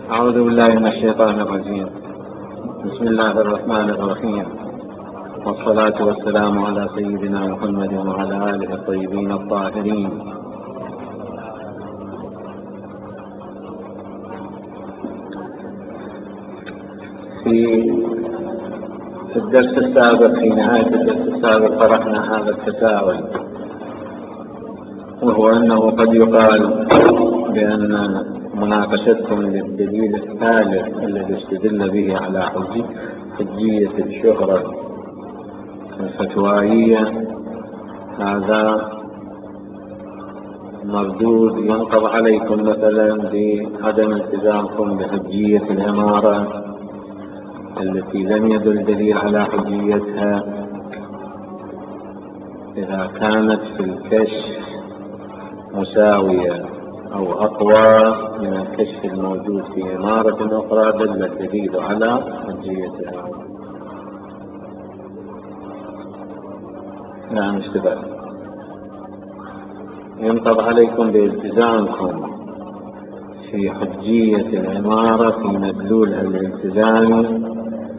أعوذ بالله من الشيطان الرجيم. بسم الله الرحمن الرحيم، والصلاة والسلام على سيدنا محمد وعلى آله الطيبين الطاهرين. في الدرس السابق، في نهاية الدرس السابق، طرحنا هذا التساؤل، وهو أنه قد يقال بأن مناقشتكم للدليل الثالث الذي استدل به على حجية الشهرة الفتوائية هذا مردود ينقض عليكم مثلا بعدم التزامكم بحجية الإمارة التي لم يدل دليل على حجيتها إذا كانت في الكشف مساوية أو أقوى من الكشف الموجود في إمارة أخرى دل الدليل على حجيتها. نعم، اشتباه ينقض عليكم بالتزامكم في حجية الإمارة في مدلولها الالتزامي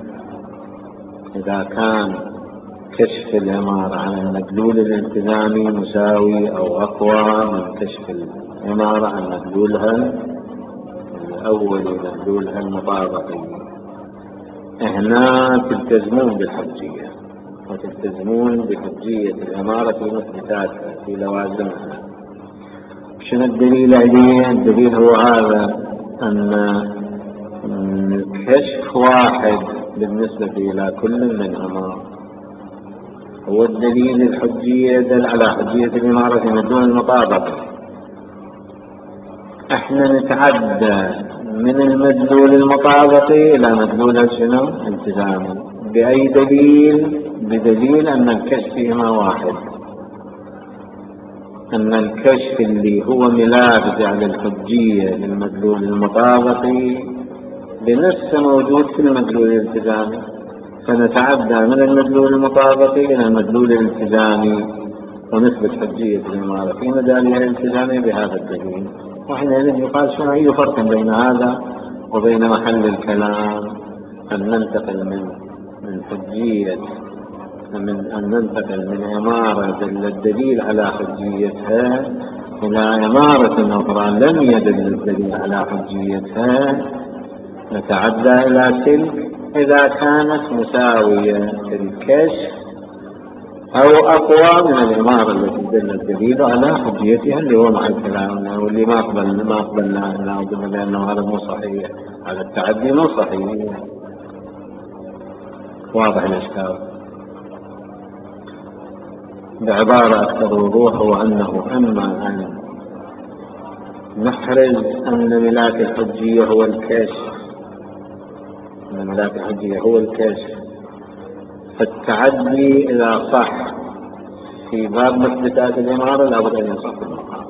إذا كان كشف الإمارة عن المدلول الالتزامي مساوي أو أقوى من كشف الإمارة عن مدلولها الأول مدلولها المطابقي. هنا تلتزمون بالحجية وتلتزمون بحجية الإمارة في مثبتاتها في لوازمها. شنو الدليل عليه؟ الدليل هو هذا، أن الكشف واحد بالنسبة إلى كل منهما. هو الدليل الحجية يدل على حجية الإمارة في مدلول المطابقة. احنا نتعدى من المدلول المطابقي إلى مدلول شنو؟ التزامي. بأي دليل؟ بدليل أن الكشف فيهما واحد، أن الكشف اللي هو ملابس على الحجية للمدلول المطابقي بنفسه موجود في المدلول الالتزامي، فنتعدى من المدلول المطابقي إلى المدلول الالتزامي ونثبت حجية الإمارة في مدالها الالتزامي بهذا الدليل. وحينئذ يقال شنو أي فرق بين هذا وبين محل الكلام أن ننتقل من حجية أن ننتقل من إمارة دل الدليل على حجيتها إلى إمارة أخرى لم يدل الدليل على حجيتها، نتعدى إلى تلك إذا كانت مساوية في الكشف أو أقوى من الإمارة التي دل الدليل على حجيتها، اللي هو مع الكلام واللي ما قبلنا أنه قلنا لأنه هذا مو صحيح، هذا التعدي مو صحيح. واضح الإشكال؟ بعبارة أكثر وضوح، هو أنه إما أن نحرز أن ملاك الحجية هو الكشف، أن ملاك الحجية هو الكشف، فالتعدي إذا صح في باب مثبتات الإمارة لابد أن يصح في المقام.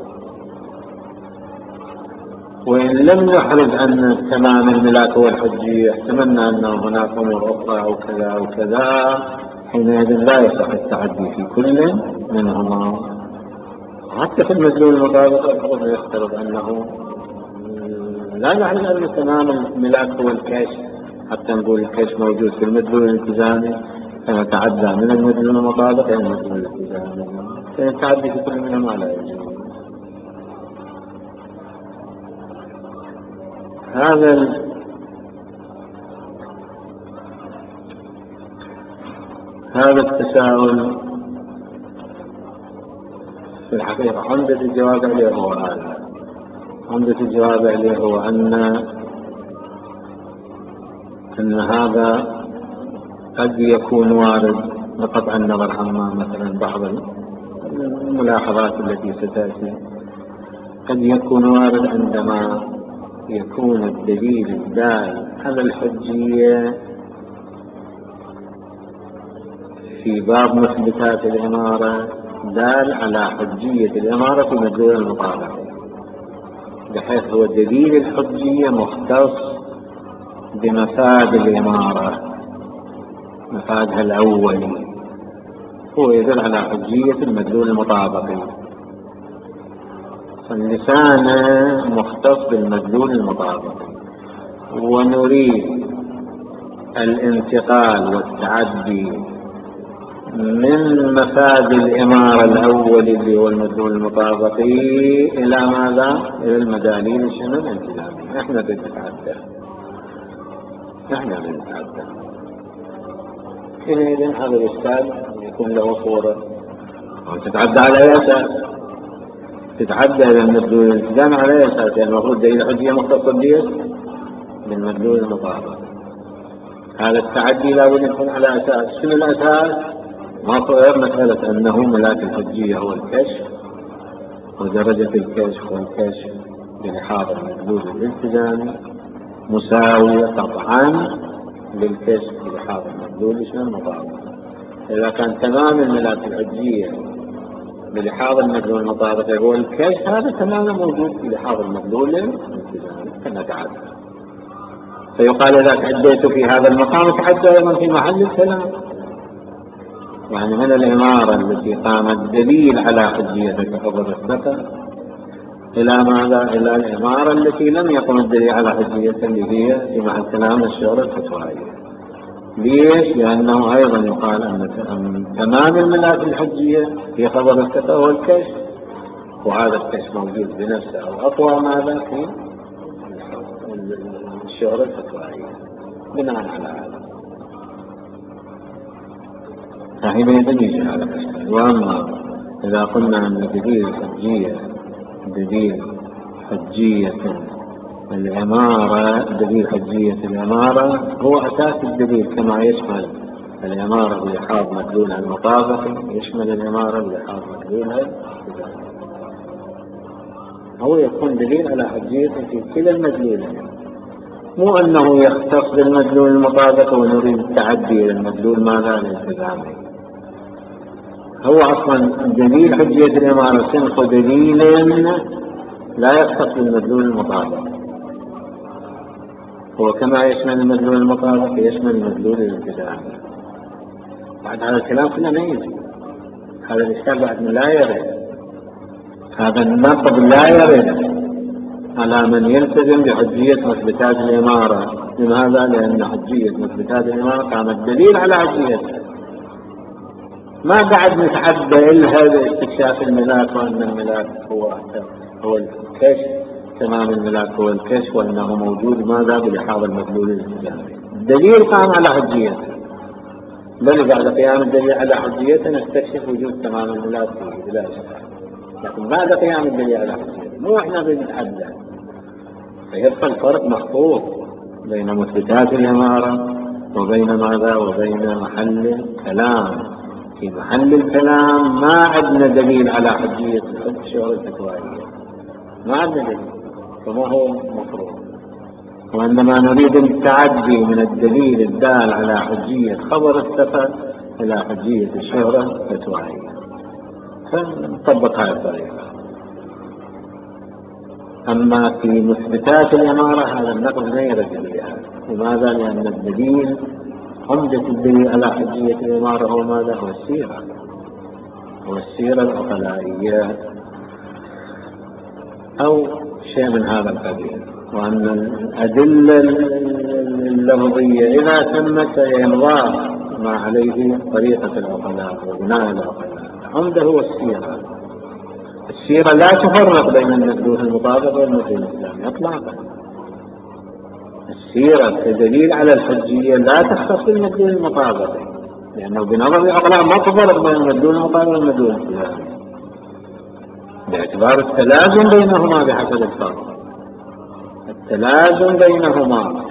وإن لم نحرز أن تمام الملاك هو الحجية، احتملنا أنه هناك أمور أخرى أو كذا أو كذا، حينئذ لا يصح التعدي في كل منهما. حتى في المدلول المطابق يفترض أنه لا نعلم أن تمام الملاك هو الكشف، حتى نقول الكشف موجود في المدلول الالتزامي فنتعدى من المدلول المطابق إلى المدلول الالتزامي، فالتعدي في كل منهما لا يجوز. هذا التساؤل في الحقيقة عمدة الجواب عليه هو هذا، عمدة الجواب عليه هو أن هذا قد يكون وارد بقطع النظر عما مثلا بعض الملاحظات التي ستأتي، قد يكون وارد عندما يكون الدليل الدال على الحجية في باب مثبتات الإمارة دال على حجية الإمارة في مدلول المطابقة، بحيث هو دليل الحجية مختص بمفاد الإمارة، مفادها الأولي هو يدل على حجية المدلول المطابقي، فاللسان مختص بالمدلول المطابقي. ونريد الانتقال والتعدي من مفاد الإمارة الأول اللي هو المدلول المطابقي إلى ماذا؟ إلى المداليل الشنو الانتظامية. احنا بنتعدى حينئذ هذا الأستاذ يكون له صورة وتتعدى على أي أساس؟ تتعدى إلى المدلول الانتظامي على أي أساس؟ يعني المفروض دليل حجية مختصة بالمدلول المطابق. هذا التعدي لابد يكون على أساس شنو الأساس؟ ما غير مسألة أنه ملاك الحجية هو الكشف ودرجة الكشف والكشف بلحاظ المدلول الالتزامي مساوية قطعا للكشف بلحاظ المدلول المطابق. إذا كان تمام الملاك الحجية بلحاظ المدلول المطابق هو الكشف، هذا تماما موجود بلحاظ المدلول الالتزامي كما تعرف. فيقال إذا تعديت في هذا المقام تعدى أيضا في محل الكلام. يعني من العمارة التي قام الدليل على حجيتك خبر الثقة إلى ماذا؟ إلى العمارة التي لم يقم الدليل على حجيتها اللي هي في محل كلام الشغل الفتوائية. ليش؟ لأنه أيضا يقال أن تمام الملاك الحجية في خبر الثقة هو الكشف، وهذا الكشف موجود بنفسه أو أقوى ماذا في الشغل الفتوائية بناء على هذا. فحينئذ يجي هذا الإشكال. وأما إذا قلنا أن دليل الحجية دليل حجية العمارة دليل حجية العمارة هو أساس الدليل كما يشمل العمارة بلحاظ مدلولها المطابقي يشمل العمارة بلحاظ مدلولها هو يكون دليل على حجية في كلا المدلولين، مو أنه يختص بالمدلول المطابق ونريد التعدي إلى المدلول ماذا الالتزامي. هو أصلا دليل حجية العمارة سنخ دليل لا يختص بالمدلول المطابق، هو كما يشمل المدلول المطابق يشمل المدلول الالتزامي. بعد هذا الكلام كله ما يجي، هذا الإشكال بعد من لا يرد، هذا النقض لا يرد على من يلتزم بحجية مثبتات الإمارة. لماذا؟ لأن حجية مثبتات الإمارة قام الدليل على حجيتها، ما بعد نتعدى إلها باستكشاف الملاك وأن الملاك هو الكشف، تمام الملاك هو الكشف وأنه موجود ماذا بلحاظ المدلول الالتزامي. الدليل قام على حجيته، بل بعد قيام الدليل على حجيته نستكشف وجود تمام الملاك فيه بلا إشكال، لكن بعد قيام الدليل على حجيته مو إحنا بنتعدى. فيبقى الفرق محفوظ بين مثبتات الإمارة وبين ماذا وبين محل الكلام. في محل الكلام ما عندنا دليل على حجية الشغل الفتوائية، ما عندنا دليل، فما هو مفروض. وإنما نريد التعدي من الدليل الدال على حجية خبر السفر إلى حجية الشهرة الفتوائية، فنطبق هذه الطريقة. أما في مثبتات الإمارة هذا النقض لا يرد بها. لماذا؟ لأن الدليل عمدة الدليل على حجية الإمارة هو ماذا؟ هو السيرة، هو السيرة العقلائية أو شيء من هذا القبيل. وأن الأدلة اللفظية إذا تمت ينضاف ما عليه طريقة العقلاء وبناء العقلاء. عمده هو السيرة. السيرة لا تفرق بين المدلول المطابق والمدلول الإسلامي إطلاقا. السيرة كدليل على الحجية لا تختص بالمدلول المطابق، لأنه بنظر العقلاء ما تفرق بين المدلول المطابق والمدلول الإسلامي باعتبار التلازم بينهما بحسب الفرق، التلازم بينهما.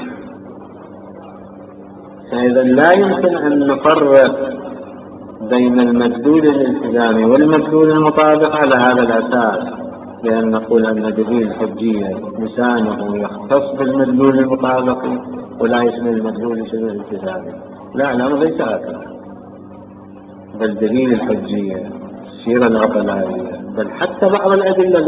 فإذا لا يمكن أن نفرق بين المدلول الالتزامي والمدلول المطابق على هذا الأساس، بأن نقول أن دليل الحجية لسانه يختص بالمدلول المطابق ولا يشمل المدلول الالتزامي. لا، الأمر ليس هكذا، بل دليل الحجية السيرة العقلائية، بل حتى بعض الأدلة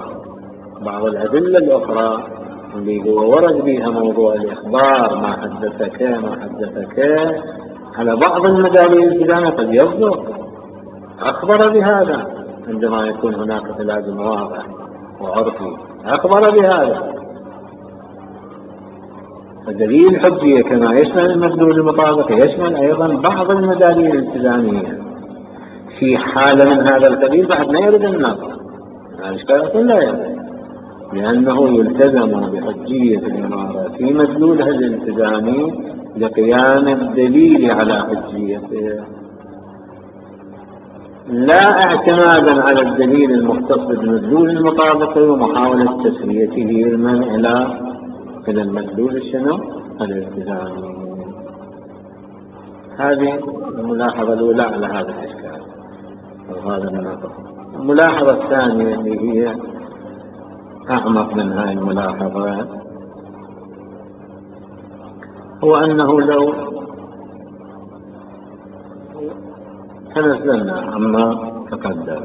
الأخرى اللي هو ورد بها موضوع الإخبار ما حدثك على بعض المداليل الالتزامية قد يصدق أخبر بهذا عندما يكون هناك تلازم واضح وعرفي، أخبر بهذا. دليل الحجية كما يشمل المدلول المطابق يشمل أيضا بعض المداليل الالتزامية. في حالة من هذا القبيل بعد ما يرد النقل، الإشكال لا يرد، لأنه يلتزم بحجية الإمارة في مدلولها الالتزامي لقيام الدليل على حجيته، لا اعتمادا على الدليل المختص بالمدلول المطابق ومحاولة تسويته المنع إلى المدلول الالتزامي. هذه الملاحظة الأولى على هذا الإشكال وهذا النقص. الملاحظة الثانية اللي هي أعمق من هذه الملاحظة هو أنه لو تنزلنا عما تقدم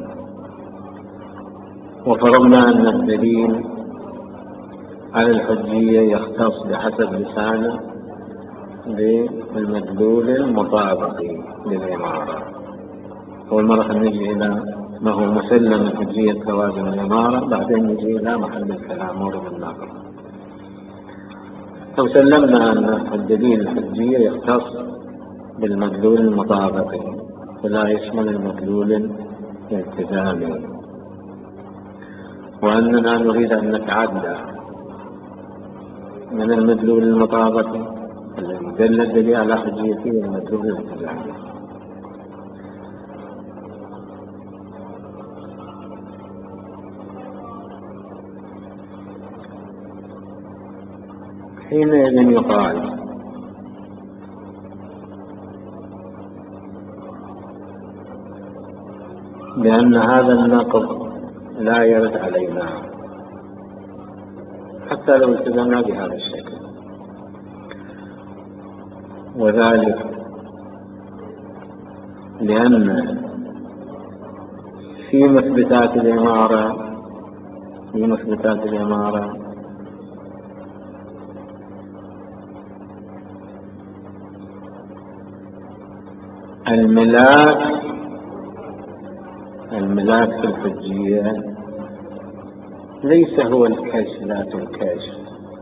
وفرضنا أن الدليل على الحجية يختص بحسب لسانه بالمدلول المطابق للإمارة، أول مرة نجي إلى ما هو مسلم من حجية توازن الإمارة، بعدين نجي إلى محل الكلام ورد الناقل. لو سلمنا أن الدليل الحجية يختص بالمدلول المطابق ولا يشمل المدلول الالتزامي، وأننا نريد أن نتعدى من المدلول المطابق الذي دل الدليل على حجيته المدلول الالتزامي، حينئذ يقال بأن هذا النقض لا يرد علينا حتى لو التزمنا بهذا الشكل، وذلك لأن في مثبتات الإمارة الملاك في الحجية ليس هو الكشف ذات الكشف،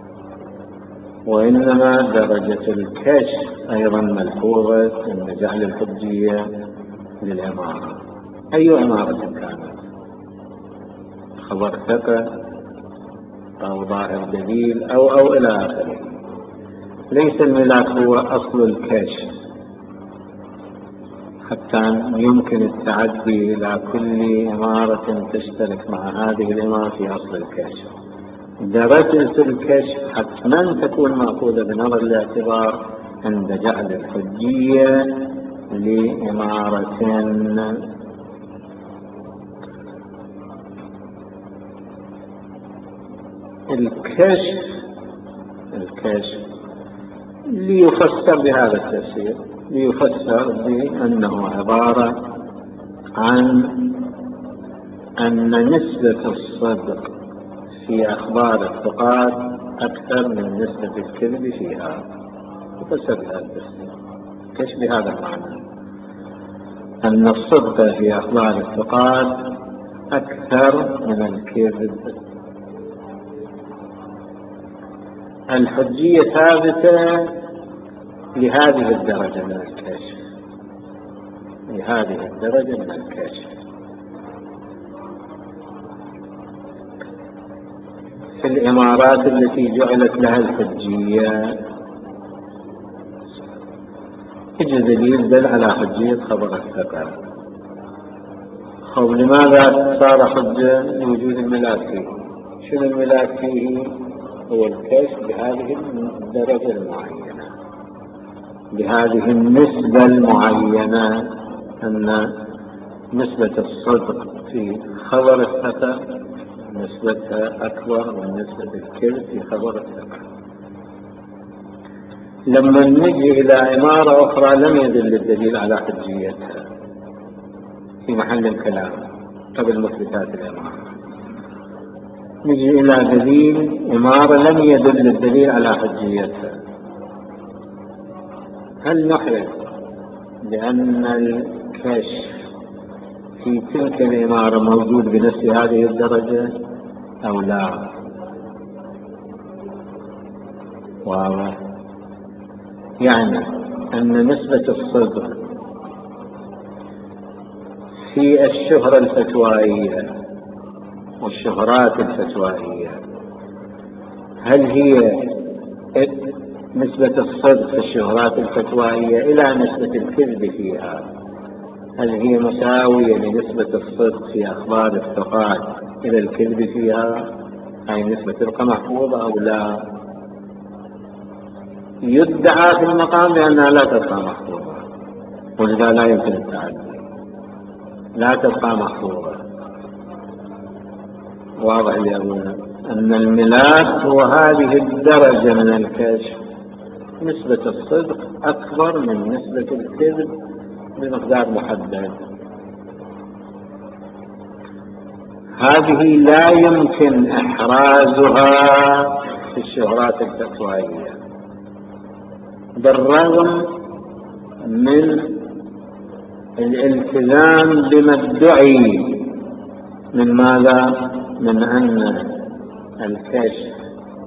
وإنما درجة الكشف أيضا ملحوظة أن جعل الحجية للإمارة أي إمارة كانت، خبر ثقة أو ظاهر دليل أو إلى آخره، ليس الملاك هو أصل الكشف حتى يمكن التعدي إلى كل إمارة تشترك مع هذه الإمارة في أصل الكشف. درجة الكشف حتما تكون مأخوذة بنظر الاعتبار عند جعل الحجية لإمارة. الكشف ليفسر بهذا التفسير، ليفسر بأنه عبارة عن أن نسبة الصدق في أخبار الثقات أكثر من نسبة الكذب فيها، يفسر بهذا التفسير كشف بهذا المعنى، أن الصدق في أخبار الثقات أكثر من الكذب. الحجية ثابتة لهذه الدرجة من الكشف، في الإمارات التي جعلت لها الحجية يجي دليل دل على حجية خبر الثقة. لماذا صار حجة لوجود الملاك فيه؟ شنو الملاك فيه؟ هو الكشف بهذه الدرجة المعينة، بهذه النسبة المعينة، أن نسبة الصدق في خبر الثقة نسبتها أكبر من نسبة الكذب في خبر الثقة. لما نجي إلى عمارة أخرى لم يدل الدليل على حجيتها في محل الكلام قبل مثبتات العمارة، نجي إلى دليل عمارة لم يدل الدليل على حجيتها، هل نحرز بأن الكشف في تلك العمارة موجود بنفس هذه الدرجة أو لا؟ واضح؟ يعني أن نسبة الصدق في الشهرة الفتوائية والشهرات الفتوائية، هل هي نسبة الصدق في الشهرات الفتوائية إلى نسبة الكذب فيها، هل هي مساوية لنسبة الصدق في أخبار الثقات إلى الكذب فيها؟ هاي النسبة تبقى محفوظة أو لا؟ يدعى في المقام بأنها لا تبقى محفوظة، ولذا لا يمكن التعدي، لا تبقى محفوظة. واضح لي أن الملاك هو هذه الدرجة من الكشف، نسبة الصدق أكبر من نسبة الكذب بمقدار محدد. هذه لا يمكن إحرازها في الشهرات الفتوائية، بالرغم من الالتزام بما ادعي من ماذا؟ من أن الكشف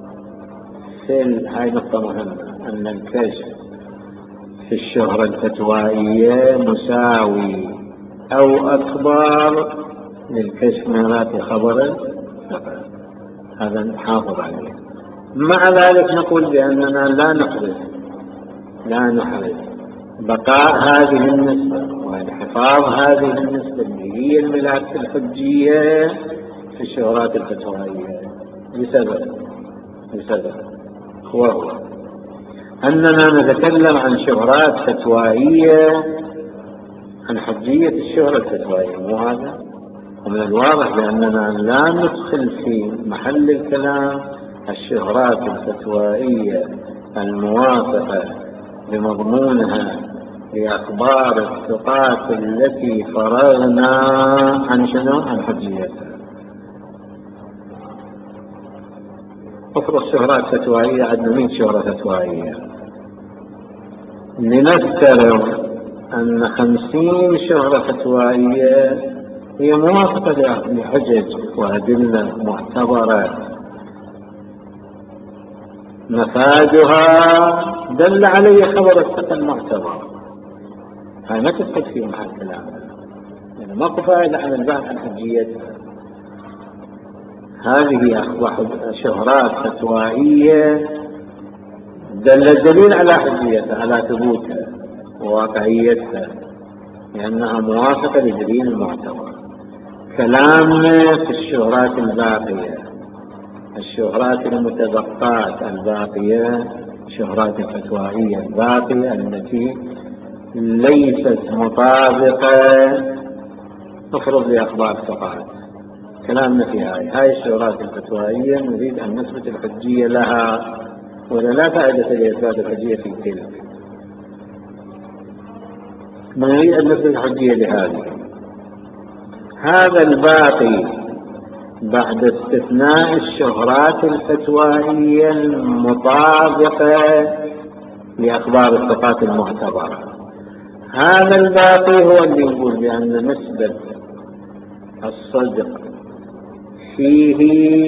هاي نقطة مهمة، أن الكشف في الشهرة الفتوائية مساوي أو أكبر للكشف من في خبر فقط. هذا نحافظ عليه. مع ذلك نقول بأننا لا نحرز بقاء هذه النسبة وحفاظ هذه النسبة اللي هي الملاك الحجية في الشهرات الفتوائية لسبب وهو أننا نتكلم عن شهرات فتوائية، عن حجية الشهرة الفتوائية، مو هذا؟ ومن الواضح بأننا لا ندخل في محل الكلام الشهرات الفتوائية الموافقة بمضمونها لأخبار الثقات التي فرغنا عن شنو؟ عن حجيتها. أفرض شهرات فتوائية، عندنا 100 شهرة فتوائية، لنفترض أن 50 شهرة فتوائية هي موافقة لحجج وأدلة معتبرة مفادها دل عليه خبر الثقة المعتبر، هاي ما تدخل في محل كلام، يعني ماكو فائدة عن البحث عن حجيتها. هذه شهرات فتوائية دل الدليل على حجيتها، على ثبوتها وواقعيتها، لأنها موافقة لدليل المعتبر. كلامنا في الشهرات الباقية، الشهرات المتبقات الباقية، الشهرات الفتوائية الباقية التي ليست مطابقة افرض لأخبار الثقات، كلامنا في هاي الشهرات الفتوائية نريد أن نثبت الحجية لها، ولا لا فائدة لإثبات الحجية في تلك، نريد أن نثبت الحجية لهذه. هذا الباقي بعد استثناء الشهرات الفتوائية المطابقة لأخبار الثقات المعتبرة، هذا الباقي هو اللي يقول بأن نسبة الصدق فيه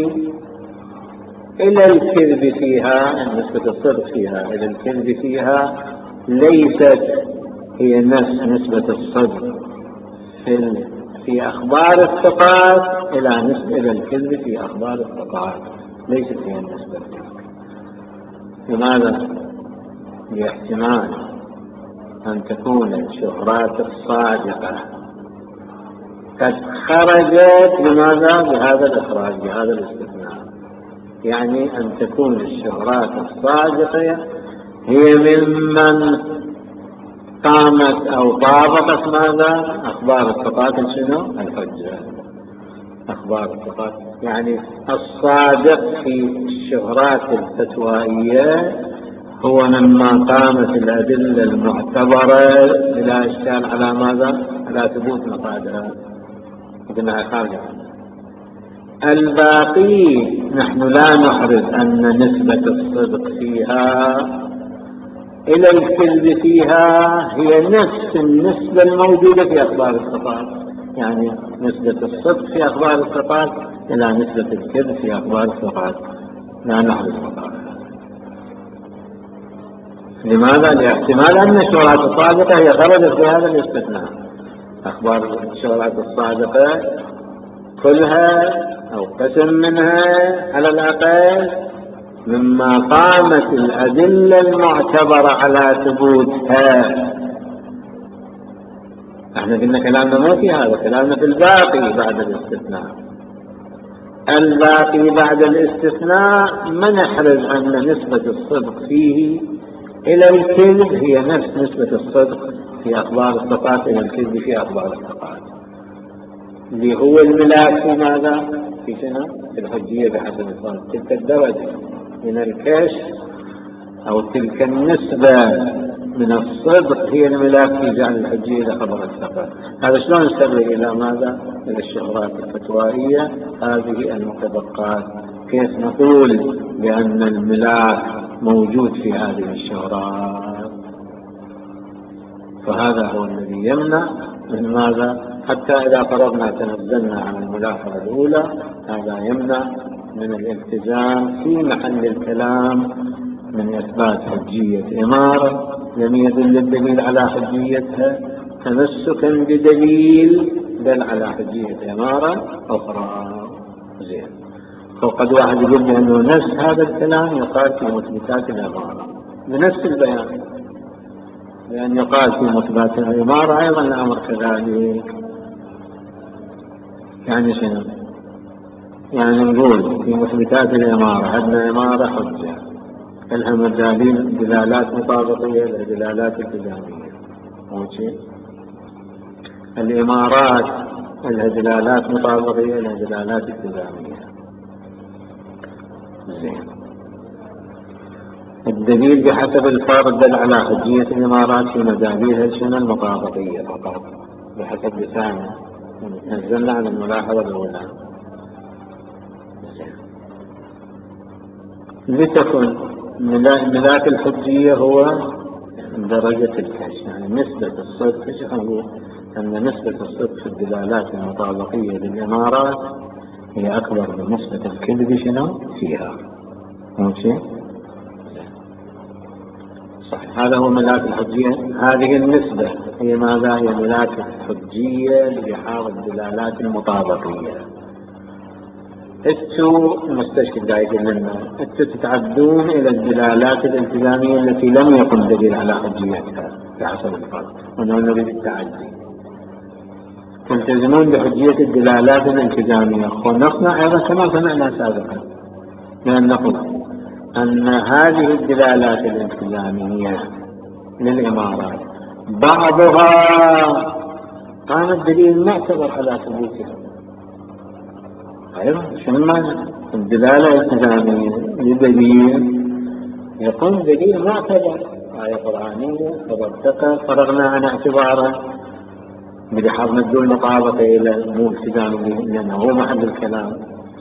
إلى الكذب فيها، نسبة الصدق فيها إلى الكذب فيها ليست هي نفس نسبة الصدق في أخبار الثقات إلى الكذب في أخبار الثقات، ليست هي النسبة. لماذا؟ لاحتمال أن تكون الشهرات الصادقة قد خرجت بماذا؟ بهذا الإخراج، بهذا الاستثناء، يعني أن تكون الشهرات الصادقة هي ممن قامت أو طابقت ماذا؟ أخبار الثقات شنو؟ الحجة، أخبار الثقات، يعني الصادق في الشهرات الفتوائية هو مما قامت الأدلة المعتبرة بلا إشكال على ماذا؟ على ثبوت مصادرها، قلنا خارجة. الباقي نحن لا نحرز أن نسبة الصدق فيها إلى الكذب فيها هي نفس النسبة الموجودة في أخبار الثقات، يعني نسبة الصدق في أخبار الثقات إلى نسبة الكذب في أخبار الثقات، لا نحرز مقام. لماذا؟ لاحتمال أن الشروعات الصادقة هي خرجت في هذا الاستثناء. أخبار الشروعات الصادقة كلها أو قسم منها على الأقل مما قامت الأدلة المعتبرة على ثبوتها. احنا قلنا كلامنا مو في هذا، كلامنا في الباقي بعد الاستثناء. الباقي بعد الاستثناء ما نحرز أن نسبة الصدق فيه إلى الكذب هي نفس نسبة الصدق في أخبار الثقات إلى الكذب في أخبار الثقات، اللي هو الملاك في ماذا؟ في شنو؟ في الحجية بحسب الصدق. تلك الدرجة من الكشف أو تلك النسبة من الصدق هي الملاك في جعل الحجية لخبر الثقات. هذا شلون يسر إلى ماذا؟ إلى الشهرات الفتوائية. هذه المتبقات كيف نقول بأن الملاك موجود في هذه الشهرات؟ فهذا هو الذي يمنع من ماذا؟ حتى إذا فرضنا تنزلنا عن الملاحظة الأولى، هذا يمنع من الالتزام في محل الكلام من إثبات حجية إمارة لم يدل الدليل على حجيتها تمسكا بدليل بل على حجية إمارة أخرى. زين، فقد واحد يقول بأنه نفس هذا الكلام يقال في مثبتات الإمارة بنفس البيان، لأن يقال في مثبتات الإمارة أيضا الأمر كذلك. يعني شنو؟ يعني نقول في مثبتات الإمارة عندنا إمارة حجة لها دلالات مطابقية لدلالات التزامية، ماشي؟ الإمارات لها دلالات مطابقية لدلالات التزامية. زين، الدليل بحسب الفرد دل على حجية الإمارات في مداليلها شنو؟ المطابقية فقط بحسب لسانه. نزلنا عن الملاحظة الأولى. لتكن ملاك الحجية هو درجة الكشف، يعني نسبة الصدق. هو أن نسبة الصدق في الدلالات المطابقية للإمارات هي أكبر من نسبة الكذب شنو فيها. ماشي؟ صح، هذا هو ملاك الحجية. هذه النسبة هي ماذا؟ هي ملاك الحجية لبحار الدلالات المطابقية. انتوا المستشفى دايق لنا انتوا تتعدون الى الدلالات الالتزامية التي لم يكن دليل على حجيتها بحسب الفرد، ونحن نريد التعدي. تلتزمون بحجية الدلالات الالتزامية، ونصنع ايضا كما سمعنا سابقا، لأن نقول أن هذه الدلالات الالتزامية للإمارات بعضها قام الدليل معتبر على ثبوتها. أيضا شنو معنى؟ الدلالة الالتزامية لدليل يكون دليل معتبر، آية قرآنية خبر ثقة فرغنا عن اعتباره بلحاظ مدلول مطابقة إلى مو التزامي لأنه هو محل الكلام.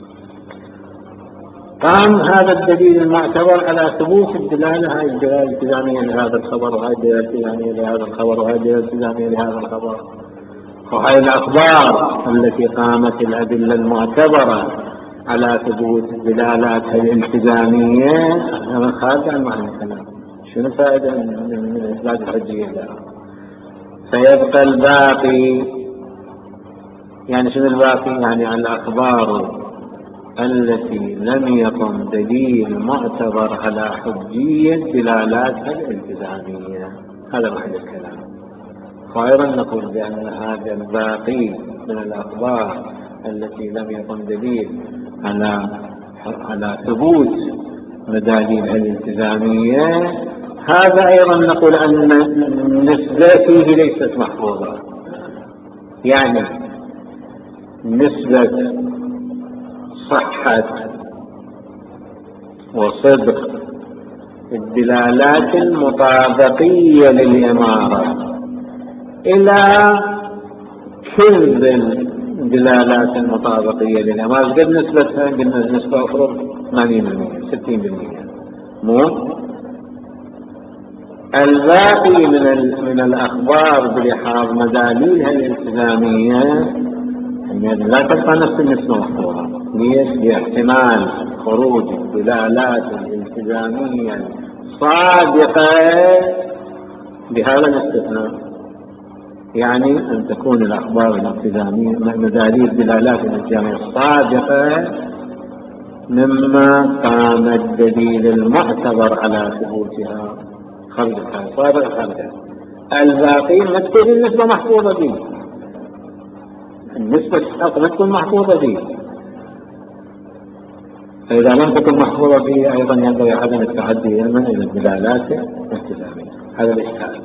قام هذا الدليل المعتبر على ثبوت الدلالة، هاي الدلالة الالتزامية لهذا الخبر، وهاي الدلالة الالتزامية لهذا الخبر، وهاي الدلالة الالتزامية لهذا الخبر. وهي الأخبار التي قامت الأدلة المعتبرة على ثبوت دلالاتها الالتزامية هذا خارج عن معنى الكلام. شنو فائدة من إثبات الحجية لها؟ فيبقى الباقي. يعني شنو الباقي؟ يعني الأخبار التي لم يكن دليل معتبر على حجية دلالاتها الالتزامية، هذا معنى الكلام. وأيضا نقول بأن هذا الباقي من الأخبار التي لم يكن دليل على ثبوت مداليل الالتزامية، هذا أيضا نقول أن النسبة فيه ليست محفوظة. يعني نسبة صحة وصدق الدلالات المطابقية للإمارة إلى كذب الدلالات المطابقية للإمارة قد نسبتها قلنا نسبة أخرى 80% 60%. مو الباقي من الأخبار بلحاظ مداليلها الالتزامية لا تبقى نفس النسبة محفوظة. ليش؟ لاحتمال خروج الدلالات الالتزامية صادقة بهذا الاستثناء، يعني أن تكون الأخبار الالتزامية مداليل دلالات الالتزامية صادقة مما قام الدليل المعتبر على ثبوتها خلقها صادقة خلقها. الباقي ما تكون النسبة محفوظة به، النسبة الحق ما تكون محفوظة به، فإذا لم تكن محفوظة به أيضا ينبغي عدم التعدي علما إلى الدلالات الالتزامية. هذا الإشكال.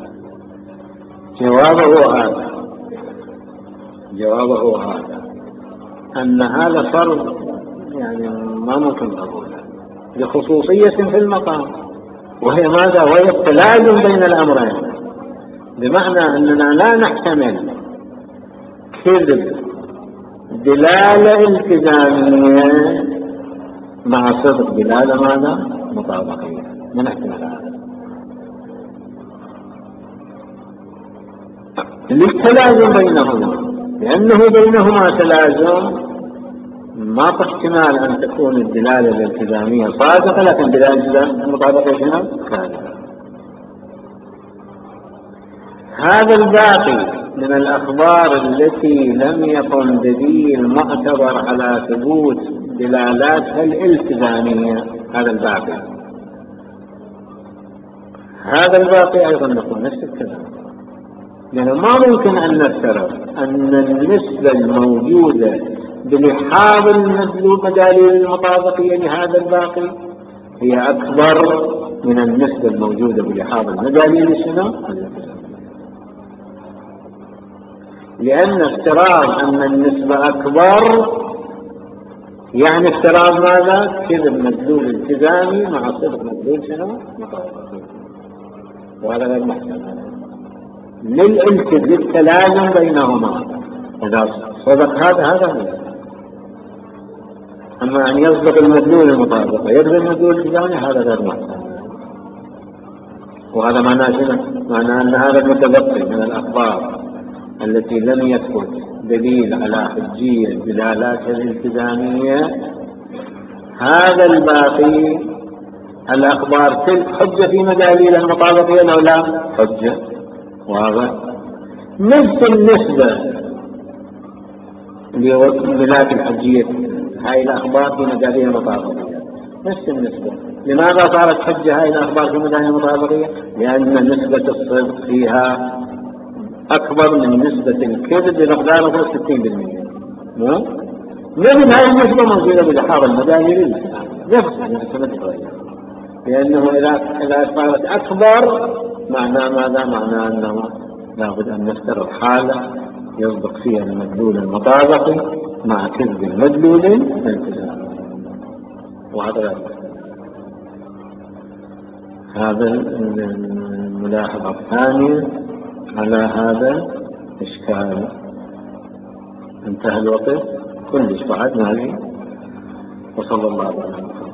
جوابه هذا أن هذا فرض يعني ما ممكن قبوله لخصوصية في المقام، وهي ماذا؟ وهي التلازم بين الأمرين، بمعنى أننا لا نحتمل كذب دلالة التزامية مع صدق دلالة ماذا؟ مطابقية، ما نحتمل هذا للتلازم بينهما، لأنه بينهما تلازم ما في احتمال أن تكون الدلالة الالتزامية صادقة لكن دلالة المطابقة كاذبة. هذا الباقي من الأخبار التي لم يكن دليل معتبر على ثبوت دلالاتها الالتزامية، هذا الباقي أيضا نقول نفس الكلام، لأنه ما ممكن أن نفترض أن النسبة الموجودة بلحاظ المداليل المطابقية لهذا الباقي هي أكبر من النسبة الموجودة بلحاظ المداليل الالتزامية، لأن افتراض أن النسبة أكبر يعني افتراض ماذا؟ كذب مدلول التزامي مع صدق مدلول مطابقي، وهذا غير محتمل للتلازم بينهما. إذا صدق هذا هو، أما أن يصدق المدلول المطابق ويكذب المدلول التزامي هذا غير محتمل. وهذا معناه أن هذا المتبقي من الأخبار التي لم يثبت دليل على حجية دلالاتها الالتزامية، هذا الباقي الأخبار تلك حجة في مداليل المطابقية أو لا حجة، واضح؟ نفس النسبة لدلالات الحجية هاي الأخبار في مداليل المطابقية نفس النسبة. لماذا صارت حجة هاي الأخبار في مداليل المطابقية؟ لأن نسبة الصدق فيها أكبر من نسبة الكذب بمقدار 60%. نفس هذه النسبة موجودة بلحاظ المداليل نفسها ما تتغير، لأنه إذا صارت أكبر معناه ماذا؟ معناه أنه لابد أن نفترض حالة يصدق فيها المدلول المطابقي مع كذب المدلول الالتزامي، وهذا الملاحظة الثانية على هذا إشكال. انتهى الوقت كلش بعد مالي، وصلى الله عليه وسلم.